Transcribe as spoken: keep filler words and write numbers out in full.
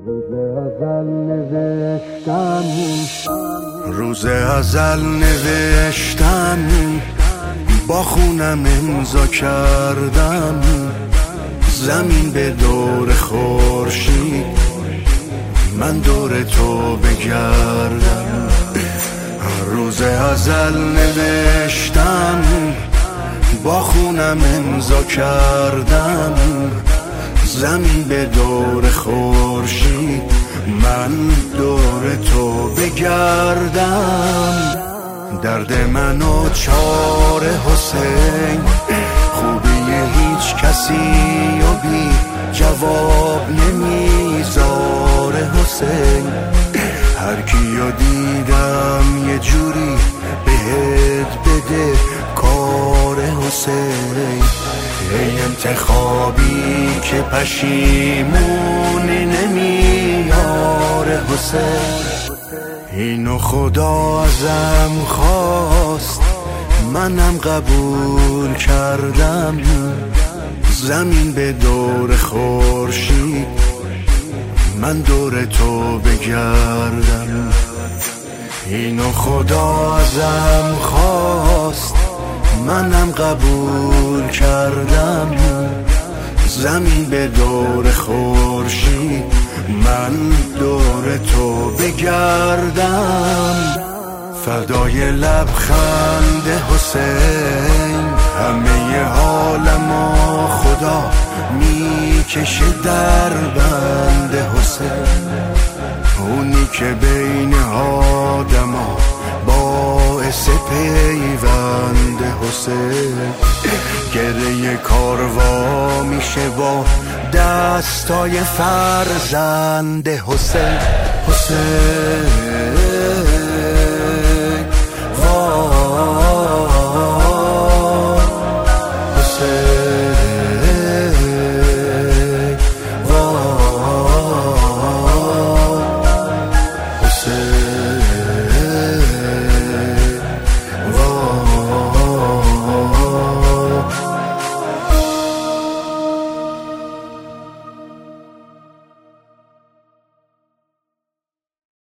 روز ازل نوشتم، با خونم امضا کردم، زمین به دور خورشید، من دور تو بگردم. روز ازل نوشتم، با خونم امضا کردم، زمین به دور خورشید، من دور تو بگردم. درد من و چار حسین، خوبی هیچ کسی و بی جواب نمیذاره حسین. هر کیو دیدم یه جوری بهت بده کار حسین. ای انتخابی که پشیمونی نمیاره حسین. اینو خدا ازم خواست، منم قبول کردم، زمین به دور خورشید، من دور تو بگردم. اینو خدا ازم خواست، منم قبول کردم، زمین به دور خورشید، من دور تو بگردم. فدای لبخند حسین، همه حالمو خدا میکشه در بند حسین. اونی که بین آدما باعث پیوند حسین. گره کاروا میشه با دستای فرزند حسین. حسین